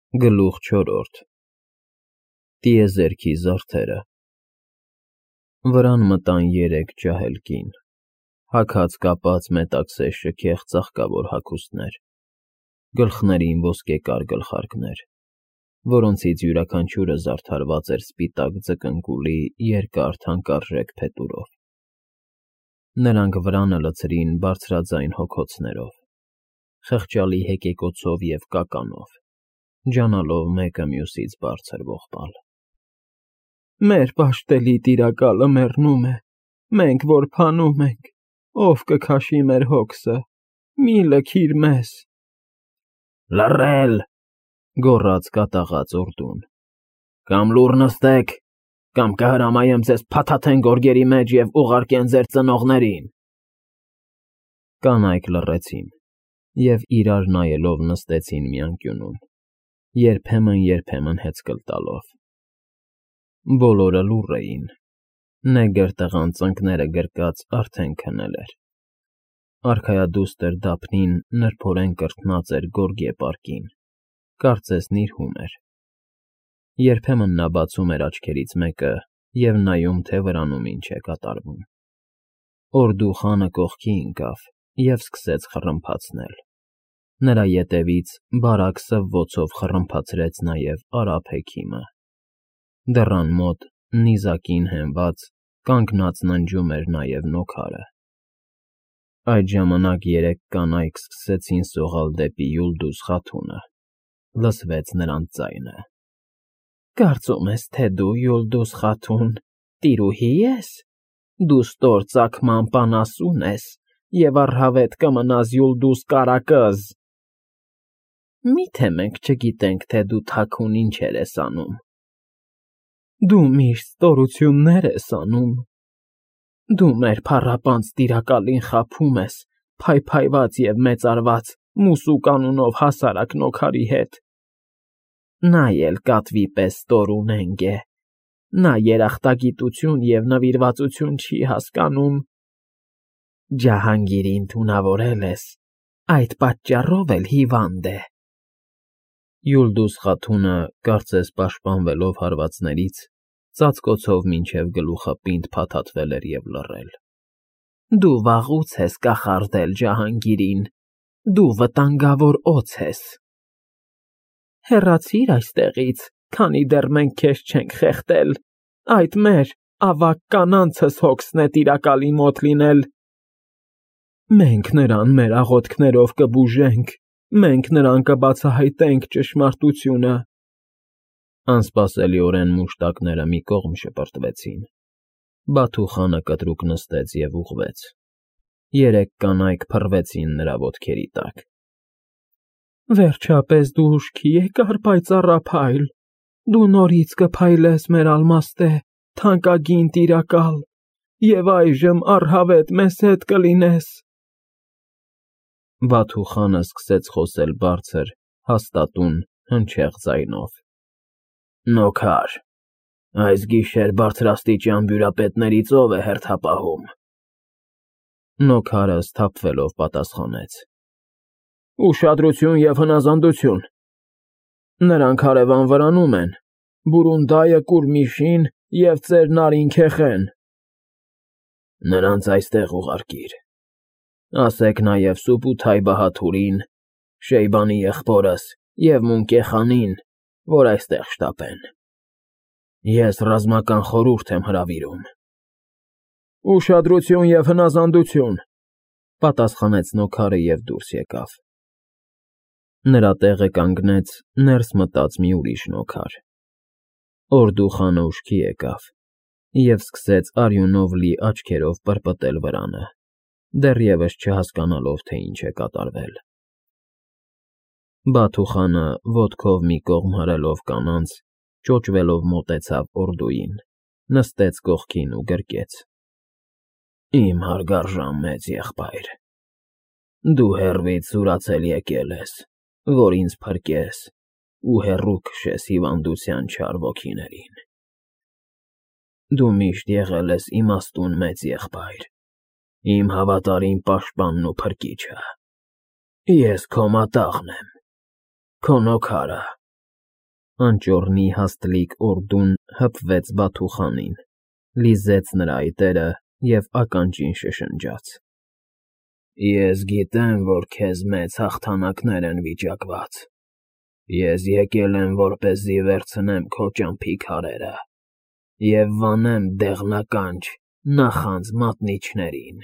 Գլուխ 4 Տիեզերքի զարդերը Վրան մտան 3 ջահել կին, հագած կապած մետաքսե շքեղ ծաղկավոր հագուստներ, գլխներին ոսկեկար գլխարկներ, որոնցից յուրաքանչյուրը զարդարված էր սպիտակ ձկնկուլի երկար թանկարժեք փետուրով։ Նրանք վրանը լցրին բարձրաձայն հոգոցներով, խղճալի հեկեկոցով և կականով, ջանալով մեկը մյուսից բարձր ողբալ։ Մեր պաշտելի տիրակալը մեռնում է, մենք որ փանում ենք, ով կքաշի մեր հոգսը, մի լքիր մեզ։ Լռել, գոռաց կատաղած օրդուն, կամ լուռ նստեք, կամ կհրամայեմ ձեզ փաթաթեն գորգերի մեջ և ուղարկեն ձեր ծնողներին։ Կանայք լռեցին և իրար նայելով նստեցին մի անկյունում, երբեմն հեծկլ տալով։ Բոլորը լուռ էին, նեգր տղան ծնկները գրկած արդեն քնել էր։ Արքայադուստր Դափնին նրբորեն կրթնած էր գորգե պարկին, կարծես նիրհում էր։ Երբեմն նա բացում էր աչքերից մեկը և նայում, թե վրանում ինչ է կատարվում։ Օրդու խանը կողքի ընկավ և սկսեց խռմփացնել։ Նրա ետևից բարակ սվոցով խռմփացրեց նաև Արափ հեքիմը։ Դռան մոտ, նիզակին հենված, կանգնած ննջում էր նաև նոքարը։ Այդ ժամանակ 3 կանայք սկսեցին սողալ դեպի Յուլդուզ խաթունը, լսվեց նրանց ձայնը։ Կարծում ես, թե դու Յուլդուզ խաթուն տիրուհի ես, դու ստոր ծագման պանասուն ես և առհավետ կմնաս Յուլդուզ կարակզ։ Միթե մենք չգիտենք, թե դու թաքուն ինչեր ես անում։ Դու միշտ ստորություններ ես անում։ Դու մեր փառապանծ տիրակալին խաբում ես, փայփայված և մեծարված մուսուկ անունով հասարակ նոքարի հետ։ Նա էլ կատվի պես ստոր ու նենգ է, նա երախտագիտություն և նվիրվածություն չի հասկանում։ Ջահանգիրին թունավորել ես, այդ պատճառով էլ հիվանդ է։ Յուլդուզ խաթունը, կարծես պաշտպանվելով հարվածներից, ծածկոցով մինչև գլուխը պինդ փաթաթվել էր և լռել։ Դու վաղուց ես կախարդել Ջահանգիրին, դու վտանգավոր օձ ես։ Հեռացիր այստեղից, քանի դեռ մենք քեզ չենք խեղդել, այդ մեր ավագ կանանցս հոգսն է տիրակալի մոտ լինել։ Մենք նրան մեր աղոթքներով կբուժենք, մենք նրան կբացահայտենք ճշմարտությունը։ Անսպասելիորեն մուշտակները մի կողմ շպրտվեցին։ Բաթու խանը կտրուկ նստեց և ուղղվեց։ 3 կանայք փռվեցին նրա ոտքերի տակ։ Վերջապես դու ուշքի եկար, պայծառափայլ, դու նորից կփայլես մեր ալմաստե, թանկագին տիրակալ, և այժմ առհավետ մեզ հետ կլինես։ Բաթու խանը սկսեց խոսել բարձր, հաստատուն, հնչեղ ձայնով. Նոքար, այս գիշեր բարձրաստիճան բյուրապետներից ով է հերթապահում։ Նոքարը սթափվելով պատասխանեց. Ուշադրություն և հնազանդություն։ Նրանք հարևան վրանում են, Բուրունդայը Կուրմիշին և ծեր Նարինքեխեն։ Նրանց այստեղ ուղարկիր։ Ասեք նաև Սուպութայ Բահաթուրին, Շեյբանի եղբորս և Մունկե խանին, որ այստեղ շտապեն։ Ես ռազմական խորհուրդ եմ հրավիրում։ Ուշադրություն և հնազանդություն, պատասխանեց նոքարը և դուրս եկավ։ Նրա տեղը կանգնեց ներս մտած մի ուրիշ նոքար։ Օրդու խանը ուշքի եկավ և սկսեց արյունով լի աչքերով պրպտել վրանը, դեռևս չհասկանալով, թե ինչ է կատարվել։ Բաթու խանը ոտքով մի կողմ հրելով կանանց, ճոճվելով մոտեցավ Օրդուին, նստեց կողքին ու գրկեց. Իմ հարգարժան մեծ եղբայր, դու հեռվից սուրացել եկել ես, որ ինձ փրկես ու հեռու քշես հիվանդության չար ոգիներին։ Դու միշտ եղել ես իմաստուն մեծ եղբայր, իմ հավատարիմ պաշտպանն ու փրկիչը։ Ես քո մատաղն եմ, քո նոքարը, Անճոռնի հաստլիկ օրդուն հպվեց Բաթու խանին, լիզեց նրա այտերը և ականջին շշնջաց. Ես գիտեմ, որ քեզ մեծ հաղթանակներ են վիճակված, ես եկել եմ, որպեսզի վերցնեմ քո ճամփի քարերը և վանեմ դեղնականջ նախանձ մատնիչներին։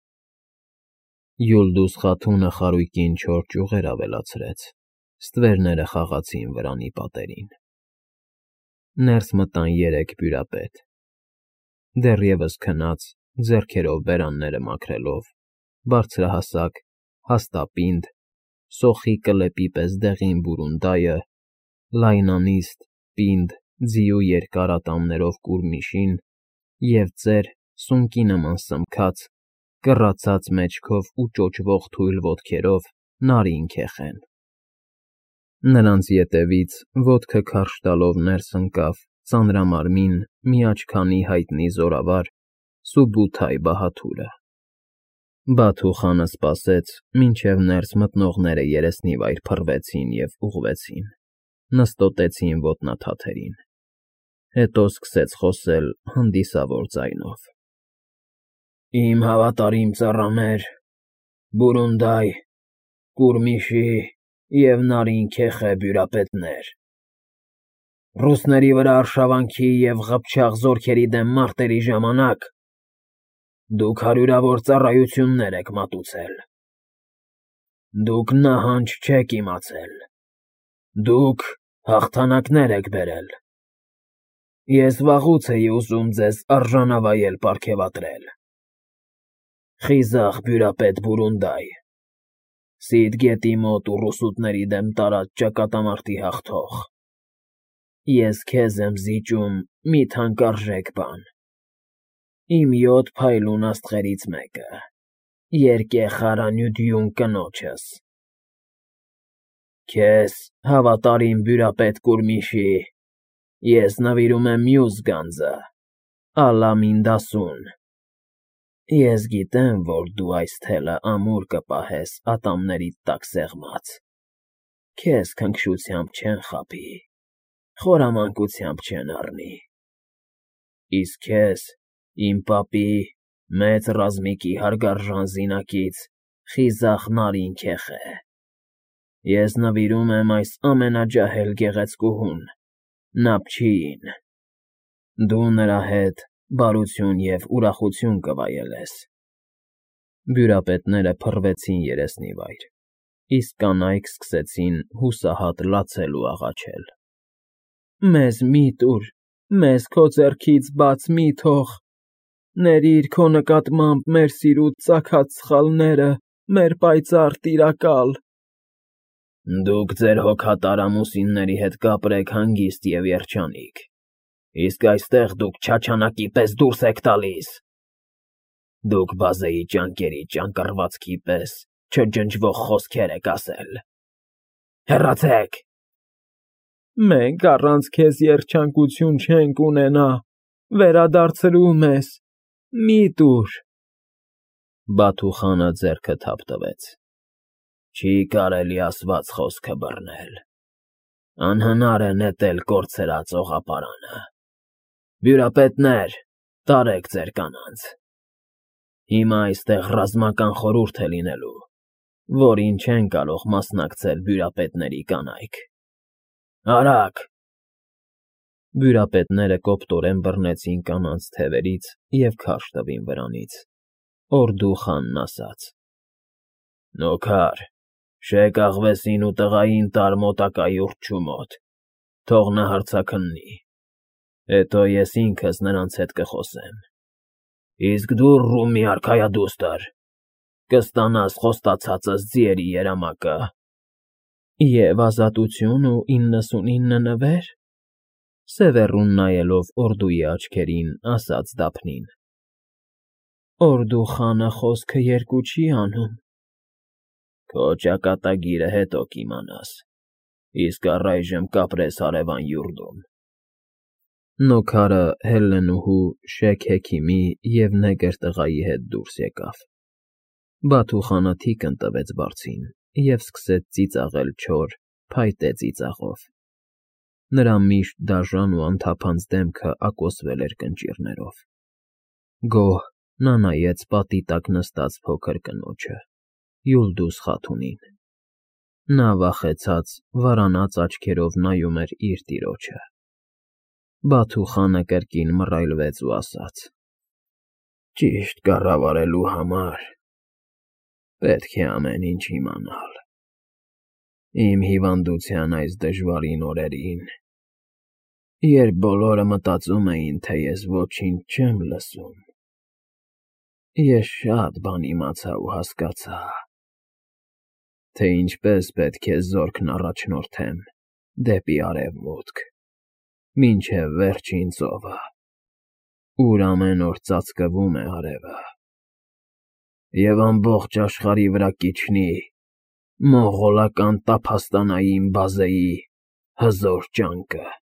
Յուլդուս Խաթունը խարույկին չոր ճյուղեր ավելացրեց, ստվերները խաղացին վրանի պատերին։ Ներս մտան երեք բյուրապետ, դեռևս քնած, ձեռքերով բերանները մաքրելով, բարձրահասակ, հաստապինդ, սոխի կլեպի պես դեղին բուրունդայը, լայնանիստ, պինդ, ձիու երկար ատամներով Կուրմիշին և ծեր, սունկի նման սմքած, կռացած մեջքով ու ճոճվող թույլ ոտքերով Նարինքեխեն։ Նրանց ետևից, ոտքը քարշ տալով ներս ընկավ ծանրամարմին մի աչքանի հայտնի զորավար Սուբութայ Բահաթուրը։ Բաթու խանը սպասեց, մինչև ներս մտնողները երեսնիվայր փռվեցին և ուղղվեցին, նստոտեցին ոտնաթաթերին, հետո սկսեց խոսել հանդիսավոր ձայնով. Իմ հավատարիմ ծառաներ, Բուրունդայ, Կուրմիշի և Նարինքեխե բյուրապետներ, ռուսների վրա արշավանքի և ղփչաղ զորքերի դեմ մարտերի ժամանակ դուք հարյուրավոր ծառայություններ եք մատուցել, դուք նահանջ չեք իմացել, դուք հաղթանակներ եք բերել, ես վաղուց էի ուզում ձեզ արժանավայել պարգևատրել, խիզախ բյուրապետ Բուրունդայ, Սիդ գետի մոտ ու ռուսուտների դեմ տարած ճակատամարտի հաղթող, ես քեզ եմ զիջում մի թանկարժեք բան, իմ 7 փայլուն աստղերից մեկը, Երկեխարանյություն կնոջս, քեզ, հավատարիմ բյուրապետ Կուրմիշի, ես նվիրում եմ մյուս գանձը, Ալամինդասուն, ես գիտեմ, որ դու այս թելը ամուր կպահես ատամներիդ տակ սեղմած, քեզ քնքշությամբ չեն խաբի, խորամանկությամբ չեն առնի, իսկ քեզ, իմ պապի, մեծ ռազմիկի հարգարժան զինակից, խիզախ Նարինքեխե, ես նվիրում եմ այս ամենաջահել գեղեցկուհուն, Նապչիին, դու նրա հետ բարություն և ուրախություն կվայելես։ Բյուրապետները փռվեցին երեսնիվայր, իսկ կանայք սկսեցին հուսահատ լացել ու աղաչել. Մեզ մի տուր, մեզ քո ձեռքից բաց մի թող, ներիր քո նկատմամբ մեր սիրուց ծագած սխալները, մեր պայծառ տիրակալ։ Դուք ձեր հոգատար ամուսինների հետ կապրեք հանգիստ և երջանիկ, իսկ այստեղ դուք չաչանակի պես դուրս եք տալիս, դուք բազեի ճանկերի ճանկռվածքի պես չջնջվող խոսքեր եք ասել, հեռացեք։ Մենք առանց քեզ երջանկություն չենք ունենա, վերադարձրու մեզ, մի տուր։ Բաթու խանը ձեռքը թափ տվեց. Չի կարելի ասված խոսքը բռնել, անհնար է նետել կորցրած օղապարանը, բյուրապետներ, տարեք ձեր կանանց, հիմա այստեղ ռազմական խորհուրդ է լինելու, որին չեն կարող մասնակցել բյուրապետների կանայք, արագ։ Բյուրապետները կոպտորեն բռնեցին կանանց թևերից և քարշ տվին վրանից, օրդու խանն ասաց. Նոքար, շեկ աղվեսին ու տղային տար մոտակա յուրջու մոտ, թող նա հարցաքննի, հետո ես ինքս նրանց հետ կխոսեմ, իսկ դու, Ռումի արքայադուստր, կստանաս խոստացածս ձիերի երամակը։ Եվ ազատություն ու 99 նվեր, սևեռուն նայելով օրդուի աչքերին, ասաց Դափնին. Օրդու խանը խոսքը երկու չի անում։ Քո ճակատագիրը հետո կիմանաս, իսկ առայժմ կապրես հարևան յուրդում։ Նոքարը Հելլենուհու, շեկ հեքիմի և նեգր տղայի հետ դուրս եկավ։ Բաթու խանը թիկն տվեց բարձին և սկսեց ծիծաղել չոր, փայտե ծիծաղով։ Նրա միշտ դաժան ու անթափանց դեմքը ակոսվել էր կնճիռներով։ Գոհ նա նայեց պատի տակ նստած փոքր կնոջը, Յուլդուս Խաթունին։ Նա վախեցած, վարանած աչքերով նայում էր իր տիրոջը։ Բաթու խանը կրկին մռայլվեց ու ասաց. «Ճիշտ կառավարելու համար պետք է ամեն ինչ իմանալ։ Իմ հիվանդության այս դժվարին օրերին, երբ բոլորը մտածում էին, թե ես ոչինչ չեմ լսում, ես շատ բան իմացա ու հասկացա, թե ինչպես պետք է զորքն առաջնորդեմ դեպի արևմուտք, մինչև վերջին ծովը, ուր ամեն օր ծածկվում է արևը, և ամբողջ աշխարհի վրա կիջնի մոնղոլական տափաստանային բազեի հզոր ճանկը»։